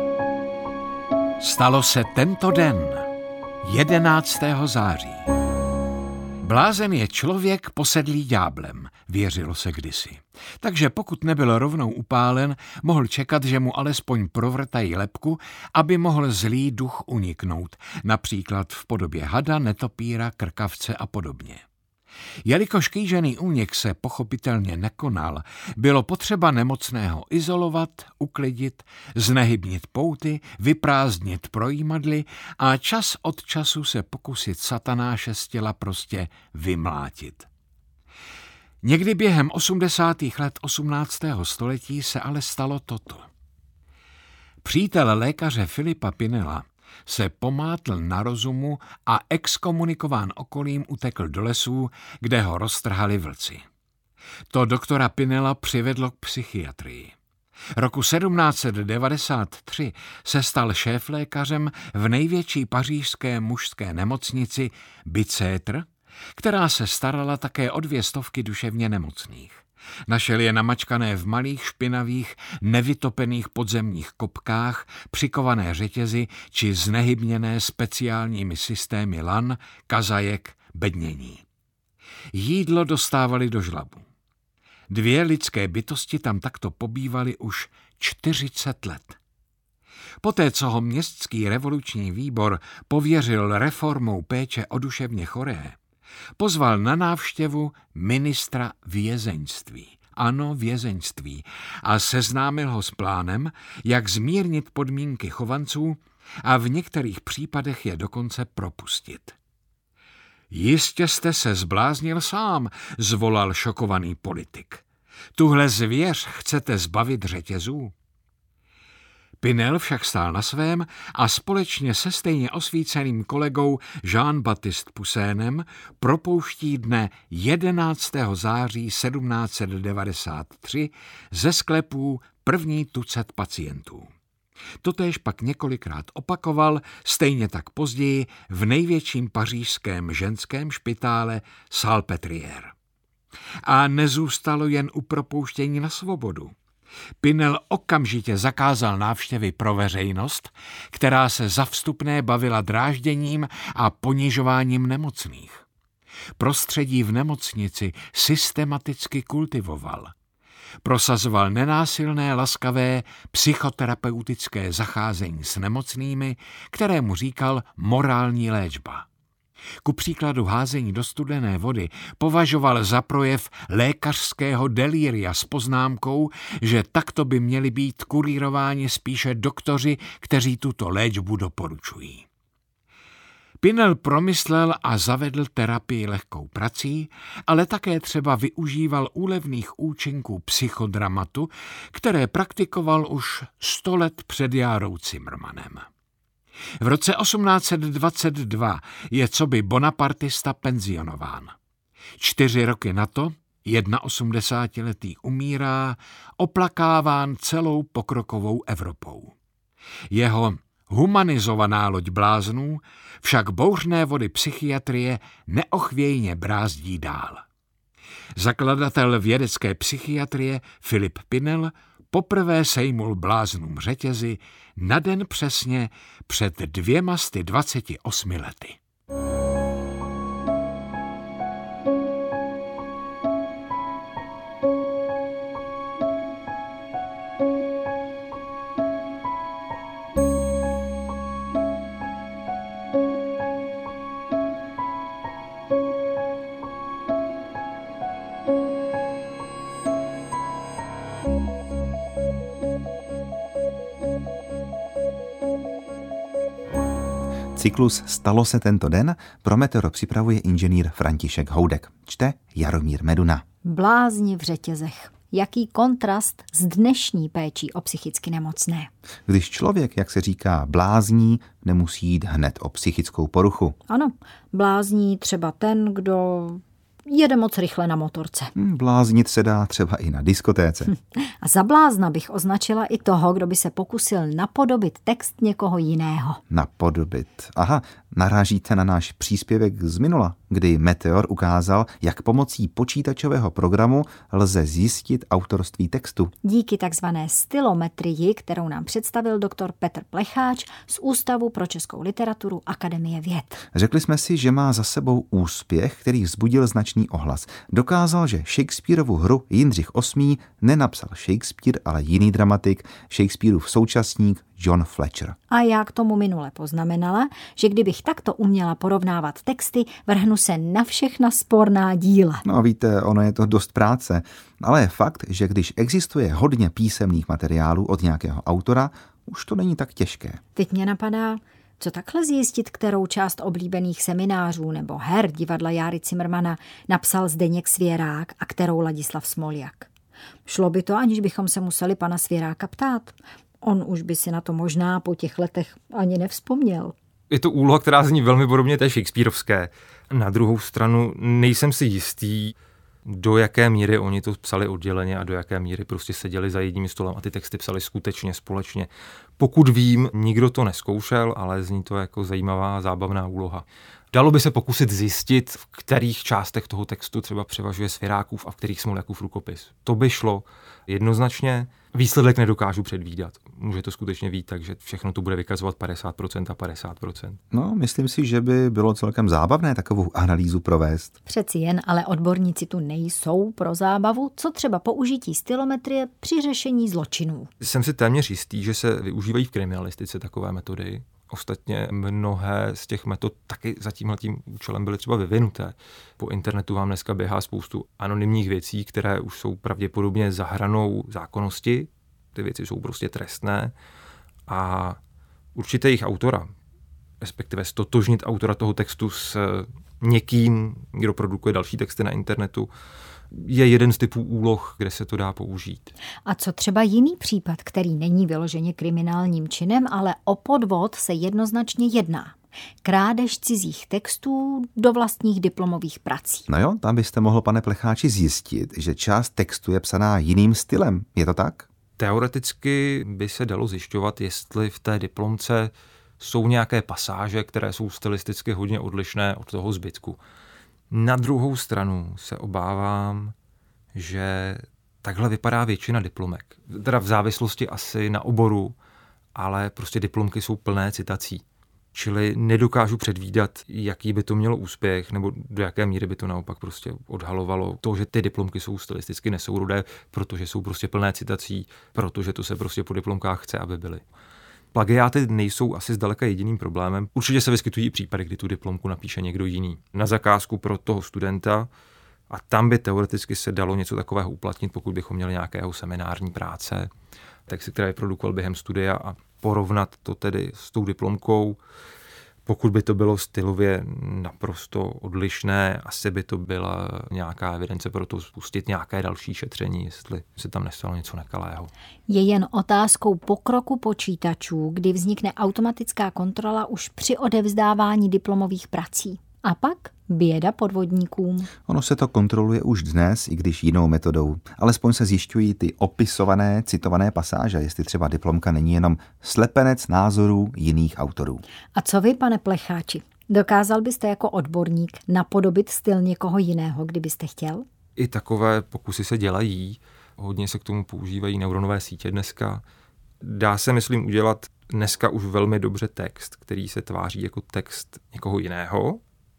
Stalo se tento den, 11. září. Blázen je člověk posedlý ďáblem, věřilo se kdysi. Takže pokud nebyl rovnou upálen, mohl čekat, že mu alespoň provrtají lebku, aby mohl zlý duch uniknout, například v podobě hada, netopíra, krkavce a podobně. Jelikož kýžený únik se pochopitelně nekonal, bylo potřeba nemocného izolovat, uklidit, znehybnit pouty, vyprázdnit projímadly a čas od času se pokusit satanáše z těla prostě vymlátit. Někdy během 80. let 18. století se ale stalo toto. Přítel lékaře Filipa Pinela se pomátl na rozumu a exkomunikován okolím utekl do lesů, kde ho roztrhali vlci. To doktora Pinela přivedlo k psychiatrii. Roku 1793 se stal šéflékařem v největší pařížské mužské nemocnici Bicêtre, která se starala také o 200 duševně nemocných. Našel je namačkané v malých, špinavých, nevytopených podzemních kopkách, přikované řetězy či znehybněné speciálními systémy lan, kazajek, bednění. Jídlo dostávali do žlabu. 2 lidské bytosti tam takto pobývaly už 40 let. Poté, co ho městský revoluční výbor pověřil reformou péče o duševně choré, pozval na návštěvu ministra vězeňství. Ano, vězeňství. A seznámil ho s plánem, jak zmírnit podmínky chovanců a v některých případech je dokonce propustit. Jistě jste se zbláznil sám, zvolal šokovaný politik. Tuhle zvěř chcete zbavit řetězů? Pinel však stál na svém a společně se stejně osvíceným kolegou Jean-Baptiste Poussin propouští dne 11. září 1793 ze sklepů první tucet pacientů. Totéž pak několikrát opakoval, stejně tak později v největším pařížském ženském špitále Salpêtrière. A nezůstalo jen u propouštění na svobodu. Pinel okamžitě zakázal návštěvy pro veřejnost, která se za vstupné bavila drážděním a ponižováním nemocných. Prostředí v nemocnici systematicky kultivoval. Prosazoval nenásilné, laskavé, psychoterapeutické zacházení s nemocnými, kterému říkal morální léčba. Ku příkladu házení do studené vody považoval za projev lékařského delíria s poznámkou, že takto by měli být kurýrováni spíše doktoři, kteří tuto léčbu doporučují. Pinel promyslel a zavedl terapii lehkou prací, ale také třeba využíval úlevných účinků psychodramatu, které praktikoval už 100 let před Járou Cimrmanem. V roce 1822 je coby bonapartista penzionován. 4 roky na to, 81letý umírá, oplakáván celou pokrokovou Evropou. Jeho humanizovaná loď bláznů však bouřné vody psychiatrie neochvějně brázdí dál. Zakladatel vědecké psychiatrie Philip Pinel poprvé sejmul bláznům řetězy na den přesně před 228 lety. Cyklus Stalo se tento den pro Meteo připravuje inženýr František Houdek. Čte Jaromír Meduna. Blázni v řetězech. Jaký kontrast s dnešní péčí o psychicky nemocné. Když člověk, jak se říká, blázní, nemusí jít hned o psychickou poruchu. Ano, blázní třeba ten, kdo jede moc rychle na motorce. Bláznit se dá třeba i na diskotéce. A za blázna bych označila i toho, kdo by se pokusil napodobit text někoho jiného. Napodobit. Aha, narážíte na náš příspěvek z minula, kdy Meteor ukázal, jak pomocí počítačového programu lze zjistit autorství textu. Díky takzvané stylometrii, kterou nám představil doktor Petr Plecháč z Ústavu pro českou literaturu Akademie věd. Řekli jsme si, že má za sebou úspěch, který vzbudil značný ohlas. Dokázal, že Shakespearovu hru Jindřich VIII. Nenapsal Shakespeare, ale jiný dramatik, Shakespearův současník John Fletcher. A já k tomu minule poznamenala, že kdybych takto uměla porovnávat texty, vrhnu se na všechna sporná díla. No víte, ono je to dost práce, ale je fakt, že když existuje hodně písemných materiálů od nějakého autora, už to není tak těžké. Teď mě napadá, co takhle zjistit, kterou část oblíbených seminářů nebo her divadla Járy Cimrmana napsal Zdeněk Svěrák a kterou Ladislav Smoljak. Šlo by to, aniž bychom se museli pana Svěráka ptát. On už by si na to možná po těch letech ani nevzpomněl. Je to úloha, která zní velmi podobně té shakespearovské. Na druhou stranu nejsem si jistý, do jaké míry oni to psali odděleně a do jaké míry prostě seděli za jedním stolem a ty texty psali skutečně společně. Pokud vím, nikdo to neskoušel, ale zní to jako zajímavá, zábavná úloha. Dalo by se pokusit zjistit, v kterých částech toho textu třeba převažuje Svěrákův a v kterých Smoljakův rukopis. To by šlo jednoznačně. Výsledek nedokážu předvídat. Může to skutečně být tak, že všechno to bude vykazovat 50% a 50%. No, myslím si, že by bylo celkem zábavné takovou analýzu provést. Přeci jen, ale odborníci tu nejsou pro zábavu, co třeba použití stylometrie při řešení zločinů. Jsem si téměř jistý, že se využívají v kriminalistice takové metody. Ostatně mnohé z těch metod taky za tímhletím účelem byly třeba vyvinuté. Po internetu vám dneska běhá spoustu anonymních věcí, které už jsou pravděpodobně za hranou zákonnosti. Ty věci jsou prostě trestné a určitě jejich autora, respektive stotožnit autora toho textu s někým, kdo produkuje další texty na internetu, je jeden z typů úloh, kde se to dá použít. A co třeba jiný případ, který není vyloženě kriminálním činem, ale o podvod se jednoznačně jedná? Krádež cizích textů do vlastních diplomových prací. No jo, tam byste mohl, pane Plecháči, zjistit, že část textu je psaná jiným stylem. Je to tak? Teoreticky by se dalo zjišťovat, jestli v té diplomce jsou nějaké pasáže, které jsou stylisticky hodně odlišné od toho zbytku. Na druhou stranu se obávám, že takhle vypadá většina diplomek. Teda v závislosti asi na oboru, ale prostě diplomky jsou plné citací. Čili nedokážu předvídat, jaký by to mělo úspěch, nebo do jaké míry by to naopak prostě odhalovalo to, že ty diplomky jsou stylisticky nesourodé, protože jsou prostě plné citací, protože to se prostě po diplomkách chce, aby byly. Plagiáty nejsou asi zdaleka jediným problémem. Určitě se vyskytují i případy, kdy tu diplomku napíše někdo jiný na zakázku pro toho studenta a tam by teoreticky se dalo něco takového uplatnit, pokud bychom měli nějakého seminární práce, texty, které produkoval během studia a porovnat to tedy s tou diplomkou. Pokud by to bylo stylově naprosto odlišné, asi by to byla nějaká evidence pro to spustit nějaké další šetření, jestli se tam nestalo něco nekalého. Je jen otázkou pokroku počítačů, kdy vznikne automatická kontrola už při odevzdávání diplomových prací. A pak běda podvodníkům. Ono se to kontroluje už dnes, i když jinou metodou. Alespoň se zjišťují ty opisované, citované pasáže, jestli třeba diplomka není jenom slepenec názorů jiných autorů. A co vy, pane Plecháči? Dokázal byste jako odborník napodobit styl někoho jiného, kdybyste chtěl? I takové pokusy se dělají. Hodně se k tomu používají neuronové sítě dneska. Dá se, myslím, udělat dneska už velmi dobře text, který se tváří jako text někoho jiného.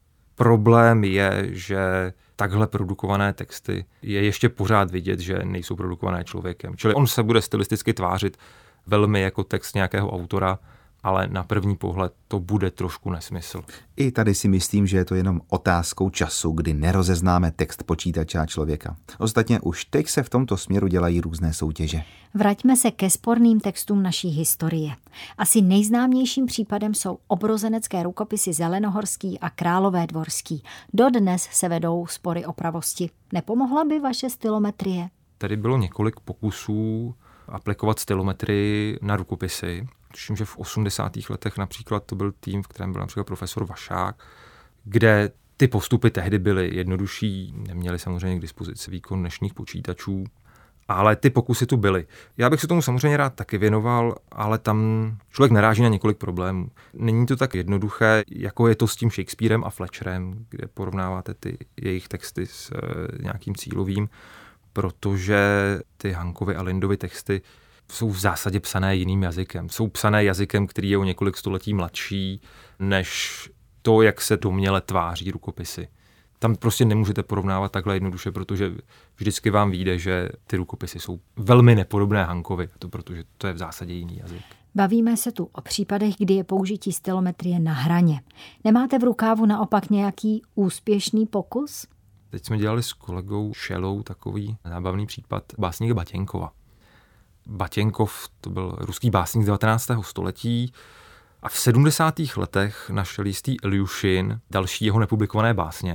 Problém je, že takhle produkované texty je ještě pořád vidět, že nejsou produkované člověkem. Čili on se bude stylisticky tvářit velmi jako text nějakého autora, ale na první pohled to bude trošku nesmysl. I tady si myslím, že je to jenom otázkou času, kdy nerozeznáme text počítače a člověka. Ostatně už teď se v tomto směru dělají různé soutěže. Vraťme se ke sporným textům naší historie. Asi nejznámějším případem jsou obrozenecké rukopisy Zelenohorský a Královédvorský. Dodnes se vedou spory o pravosti. Nepomohla by vaše stylometrie? Tady bylo několik pokusů aplikovat stylometrii na rukopisy. Tuším, že v 80. letech například to byl tým, v kterém byl například profesor Vašák, kde ty postupy tehdy byly jednodušší, neměli samozřejmě k dispozici výkon dnešních počítačů, ale ty pokusy tu byly. Já bych se tomu samozřejmě rád taky věnoval, ale tam člověk naráží na několik problémů. Není to tak jednoduché, jako je to s tím Shakespearem a Fletcherem, kde porovnáváte ty jejich texty s nějakým cílovým, protože ty Hankovy a Lindovy texty jsou v zásadě psané jiným jazykem. Jsou psané jazykem, který je o několik století mladší, než to, jak se doměle tváří rukopisy. Tam prostě nemůžete porovnávat takhle jednoduše, protože vždycky vám vyjde, že ty rukopisy jsou velmi nepodobné Hankovi, protože to je v zásadě jiný jazyk. Bavíme se tu o případech, kdy je použití stylometrie na hraně. Nemáte v rukávu naopak nějaký úspěšný pokus? Teď jsme dělali s kolegou Šelou takový zábavný případ básníka Batěnkova. Batěnkov to byl ruský básník z 19. století a v 70. letech našel jistý Iljušin další jeho nepublikované básně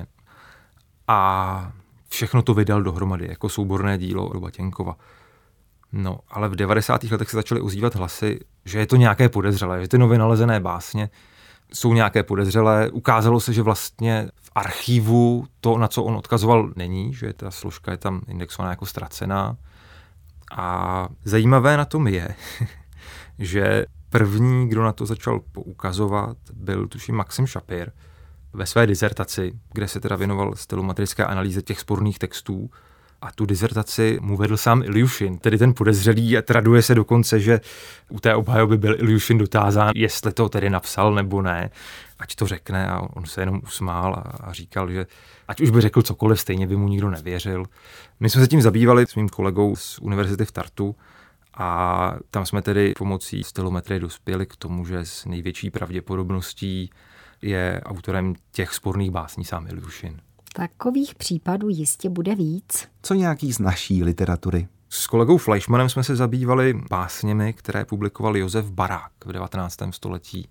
a všechno to vydal dohromady jako souborné dílo do Batěnkova. No, ale v 90. letech se začaly ozývat hlasy, že je to nějaké podezřelé, že ty nově nalezené básně jsou nějaké podezřelé. Ukázalo se, že vlastně v archivu to, na co on odkazoval, není, že ta složka je tam indexovaná jako ztracená. A zajímavé na tom je, že první, kdo na to začal poukazovat, byl tuším Maxim Šapir ve své dizertaci, kde se teda věnoval stylometrické analýze těch sporných textů. A tu dizertaci mu vedl sám Iljušin, tedy ten podezřelý, a traduje se dokonce, že u té obhajoby byl Iljušin dotázán, jestli to tedy napsal nebo ne, ať to řekne, a on se jenom usmál a říkal, že ať už by řekl cokoliv, stejně by mu nikdo nevěřil. My jsme se tím zabývali s mým kolegou z univerzity v Tartu a tam jsme tedy pomocí stylometrie dospěli k tomu, že s největší pravděpodobností je autorem těch sporných básní sám Iljušin. Takových případů jistě bude víc. Co nějaký z naší literatury? S kolegou Fleischmannem jsme se zabývali básněmi, které publikoval Josef Barák v 19. století.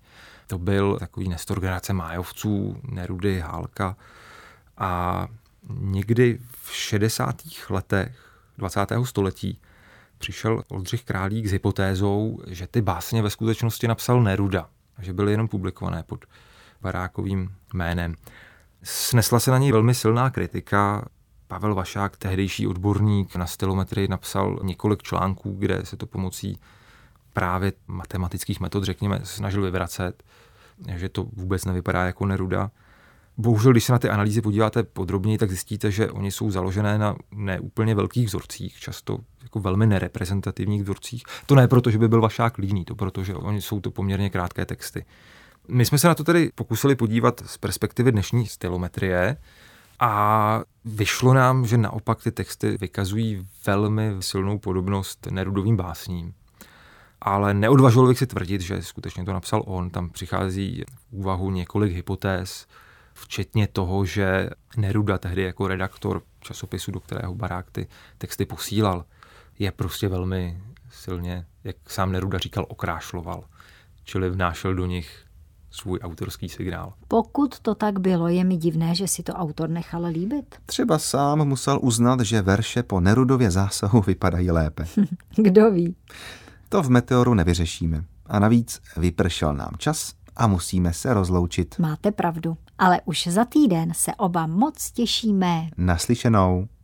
To byl takový Nestor generace májovců, Nerudy, Hálka. A někdy v 60. letech 20. století přišel Oldřich Králík s hypotézou, že ty básně ve skutečnosti napsal Neruda, že byly jenom publikované pod barákovým jménem. Snesla se na něj velmi silná kritika. Pavel Vašák, tehdejší odborník na stylometrii, napsal několik článků, kde se to pomocí právě matematických metod, řekněme, snažil vyvracet, že to vůbec nevypadá jako Neruda. Bohužel, když se na ty analýzy podíváte podrobněji, tak zjistíte, že oni jsou založené na neúplně velkých vzorcích, často jako velmi nereprezentativních vzorcích. To ne proto, že by byl Vašák líný, to proto, že oni jsou to poměrně krátké texty. My jsme se na to tedy pokusili podívat z perspektivy dnešní stylometrie a vyšlo nám, že naopak ty texty vykazují velmi silnou podobnost Nerudovým básním. Ale neodvažoval bych si tvrdit, že skutečně to napsal on. Tam přichází v úvahu několik hypotéz, včetně toho, že Neruda tehdy jako redaktor časopisu, do kterého Barák ty texty posílal, je prostě velmi silně, jak sám Neruda říkal, okrášloval. Čili vnášel do nich svůj autorský signál. Pokud to tak bylo, je mi divné, že si to autor nechal líbit. Třeba sám musel uznat, že verše po Nerudově zásahu vypadají lépe. Kdo ví? To v Meteoru nevyřešíme. A navíc vypršel nám čas a musíme se rozloučit. Máte pravdu, ale už za týden se oba moc těšíme. Naslyšenou.